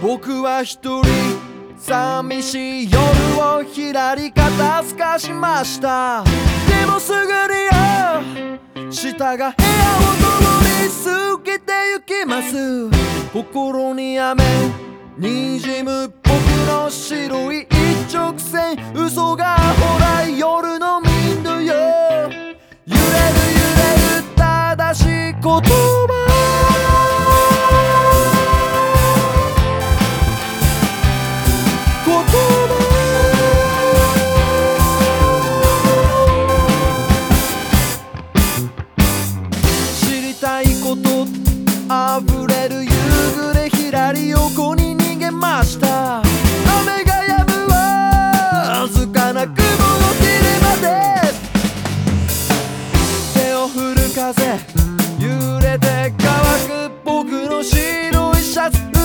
僕は一人寂しい夜をひらり肩透かしました。でもすぐに舌が部屋を共に過ぎてゆきます。心に雨にじむ僕の白い一直線、嘘がほら夜の民度よ。揺れる揺れる正しい言葉、知りたいこと溢れる夕暮れ、ひらり横に逃げました。雨が止むわずかな雲の切れ間で、手を振る風揺れて乾く僕の白いシャツ、